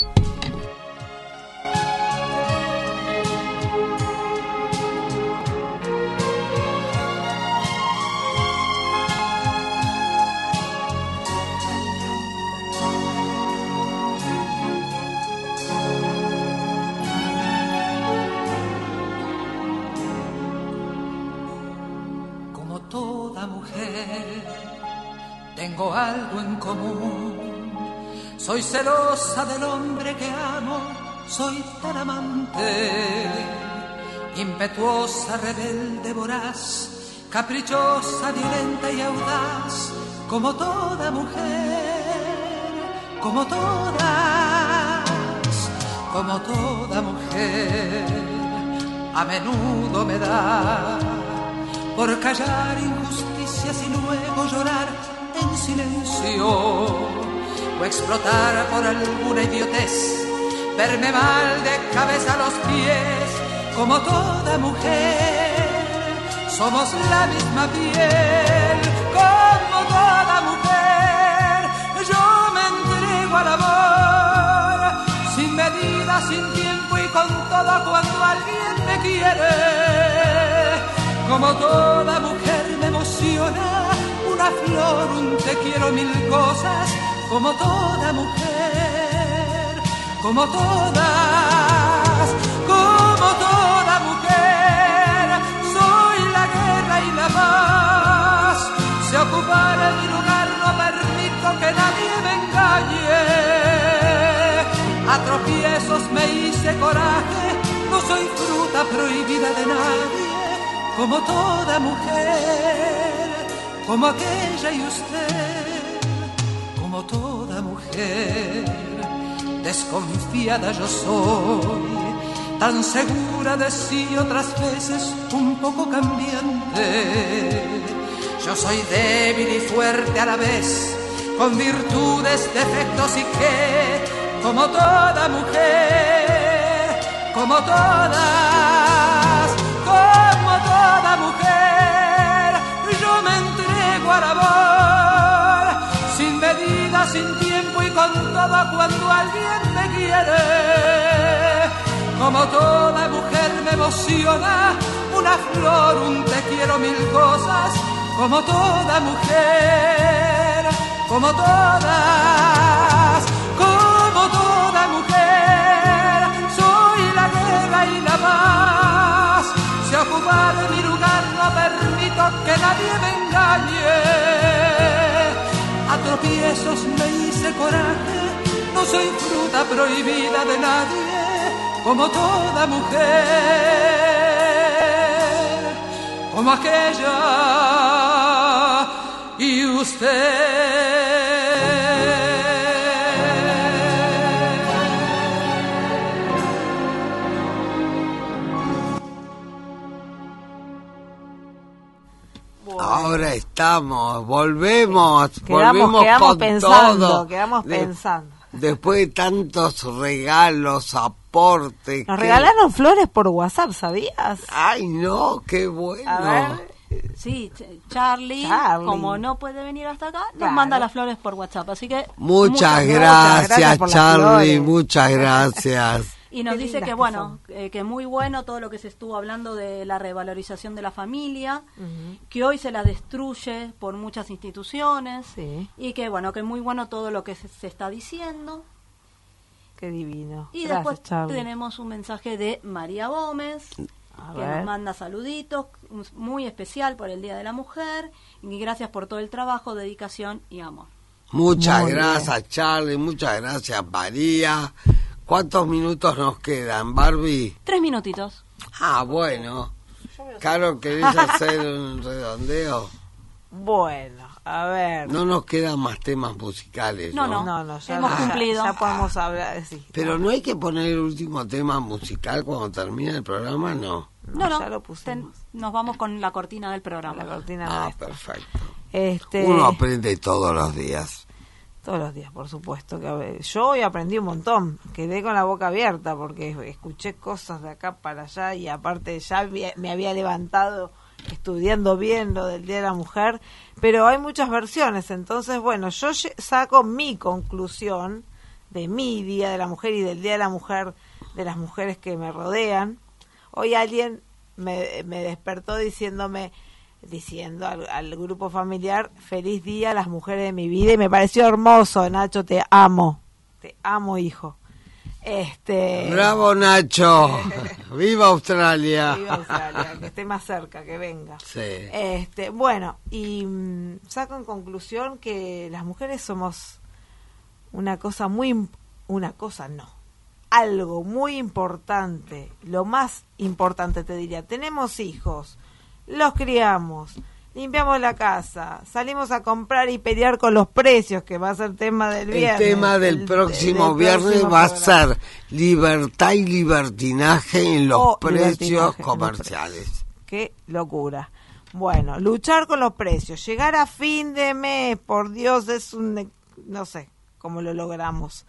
Como toda mujer, tengo algo en común. Soy celosa del hombre que amo, soy tan amante. Impetuosa, rebelde, voraz, caprichosa, violenta y audaz. Como toda mujer, como todas, como toda mujer. A menudo me da por callar injusticias y luego llorar en silencio, o explotar por alguna idiotez, verme mal de cabeza a los pies. Como toda mujer, somos la misma piel. Como toda mujer, yo me entrego al amor, sin medida, sin tiempo y con todo cuando alguien me quiere. Como toda mujer me emociona una flor, un te quiero, mil cosas. Como toda mujer, como todas, como toda mujer, soy la guerra y la paz. Si ocupara mi lugar no permito que nadie me engañe. A tropiezos me hice coraje, no soy fruta prohibida de nadie. Como toda mujer, como aquella y usted, como toda mujer, desconfiada yo soy, tan segura de sí, otras veces un poco cambiante. Yo soy débil y fuerte a la vez, con virtudes, defectos y que, como toda mujer, como todas, como toda mujer, yo me entrego al amor, sin medida, sin tiempo y con todo cuando alguien me quiere. Como toda mujer me emociona una flor, un te quiero, mil cosas. Como toda mujer, como todas, como toda mujer, soy la guerra y la paz. Si ocupar mi lugar no permito que nadie me engañe. A tropiezos me hice coraje, no soy fruta prohibida de nadie. Como toda mujer, como aquella, y usted ahora estamos, volvemos, quedamos, volvemos quedamos con pensando, todo. quedamos De, pensando. Después de tantos regalos, aportes. Nos que... regalaron flores por WhatsApp, ¿sabías? Ay, no, qué bueno. A ver. Sí, Charlie, Charlie, como no puede venir hasta acá, nos claro. manda las flores por WhatsApp. Así que Muchas, muchas gracias, gracias por las Charlie, flores. muchas gracias. Y nos Qué dice lindas que que bueno, son. eh, que muy bueno todo lo que se estuvo hablando de la revalorización de la familia, Uh-huh. que hoy se la destruye por muchas instituciones, Sí. y que bueno, que muy bueno todo lo que se, se está diciendo. Qué divino. Y Gracias, después Charlie. tenemos un mensaje de María Gómez, A que ver. nos manda saluditos, un- muy especial por el Día de la Mujer, y gracias por todo el trabajo, dedicación y amor. Muchas Muy gracias, bien. Charlie, muchas gracias, María. ¿Cuántos minutos nos quedan, Barbie? Tres minutitos. Ah, bueno. Caro, ¿querés hacer un redondeo? Bueno, a ver. No nos quedan más temas musicales, ¿no? No, No, no, ya, Hemos ya- cumplido. Ya, podemos hablar, sí. Pero no hay que poner el último tema musical cuando termine el programa, ¿no. No, no, ya lo pusimos. ten- nos vamos con la cortina del programa. La cortina Ah, nuestra. perfecto. Este, Uno aprende todos los días. Todos los días, por supuesto. Que a ver, yo hoy aprendí un montón. Quedé con la boca abierta porque escuché cosas de acá para allá y aparte ya había- me había levantado estudiando bien lo del Día de la Mujer. Pero hay muchas versiones. Entonces, bueno, yo lle- saco mi conclusión de mi Día de la Mujer y del Día de la Mujer de las mujeres que me rodean. Hoy alguien me, me despertó diciéndome... diciendo al, al grupo familiar, feliz día a las mujeres de mi vida, y me pareció hermoso. Nacho, te amo, te amo, hijo. Este Bravo, Nacho. Viva Australia. Viva Australia, que esté más cerca, que venga. Sí. Este, bueno, y mm, saco en conclusión que las mujeres somos una cosa muy, imp- una cosa no, algo muy importante, lo más importante te diría, tenemos hijos, los criamos, limpiamos la casa, salimos a comprar y pelear con los precios, que va a ser tema del El viernes. tema del el- próximo del viernes próximo va a programa. ser libertad y libertinaje en los Oh, precios libertinaje en los comerciales. Qué locura. Bueno, luchar con los precios, llegar a fin de mes, por Dios, es un, no sé cómo lo logramos.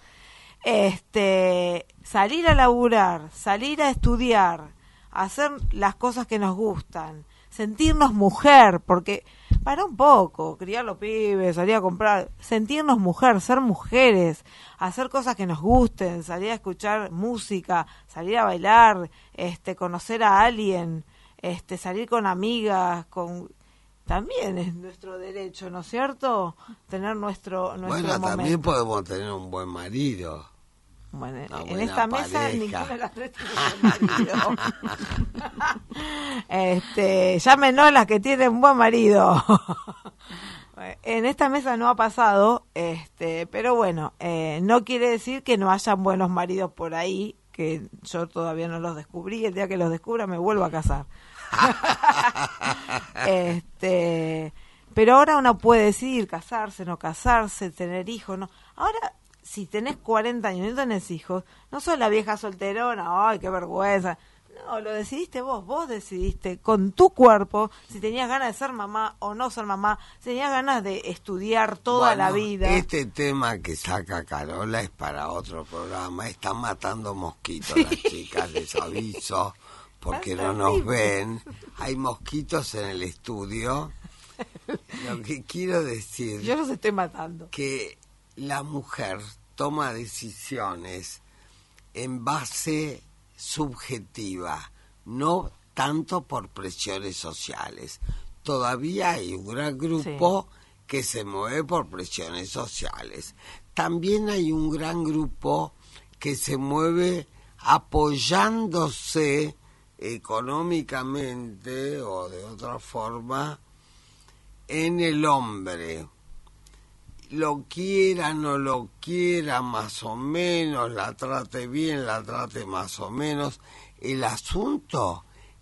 Este, salir a laburar, salir a estudiar, hacer las cosas que nos gustan, sentirnos mujer, porque para un poco, criar los pibes, salir a comprar, sentirnos mujer, ser mujeres, hacer cosas que nos gusten, salir a escuchar música, salir a bailar, este, conocer a alguien, este, salir con amigas, con también es nuestro derecho, ¿no es cierto? Tener nuestro nuestro Bueno, momento. también podemos tener un buen marido. Bueno, Una en buena esta mesa pareja. ninguna de las tres tiene buen marido. este, llámenos las que tienen buen marido. En esta mesa no ha pasado, este, pero bueno, eh, no quiere decir que no hayan buenos maridos por ahí, que yo todavía no los descubrí. El día que los descubra me vuelvo a casar. este, pero ahora uno puede decidir casarse, no casarse, tener hijos, no. Ahora, si tenés cuarenta años y no tenés hijos, no sos la vieja solterona, ay, qué vergüenza. No, lo decidiste vos, vos decidiste con tu cuerpo si tenías ganas de ser mamá o no ser mamá, si tenías ganas de estudiar toda Bueno, la vida. Este tema que saca Carola es para otro programa. Están matando mosquitos las chicas, les aviso, porque no nos ven. Hay mosquitos en el estudio. Lo que quiero decir... Yo los estoy matando. Que la mujer toma decisiones en base subjetiva, no tanto por presiones sociales. Todavía hay un gran grupo sí. que se mueve por presiones sociales. También hay un gran grupo que se mueve apoyándose económicamente o de otra forma en el hombre. Lo quiera, no lo quiera, más o menos, la trate bien, la trate más o menos. El asunto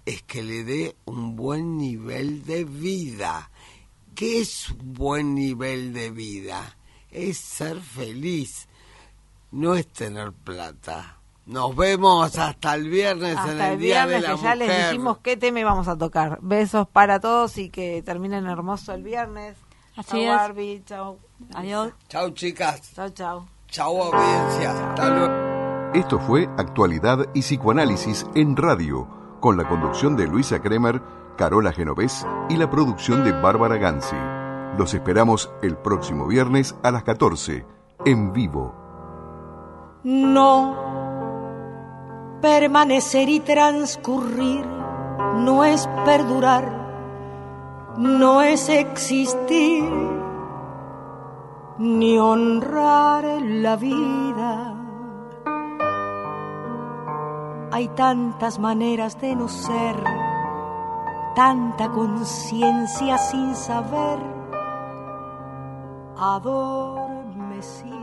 es que le dé un buen nivel de vida. ¿Qué es un buen nivel de vida? Es ser feliz, no es tener plata. Nos vemos hasta el viernes hasta en el, el Día viernes de la que ya Mujer. les dijimos qué tema vamos a tocar. Besos para todos y que terminen hermoso el viernes. Así chau es. Barbie, chau. Adiós. Chau, chicas. Chau, chau. Chau, audiencia. Hasta luego. Esto fue Actualidad y Psicoanálisis en Radio, con la conducción de Luisa Kremer, Carola Genovés y la producción de Bárbara Ganzi. Los esperamos el próximo viernes a las catorce, en vivo. No, permanecer y transcurrir no es perdurar, no es existir, ni honrar la vida. Hay tantas maneras de no ser, tanta conciencia sin saber adormecida.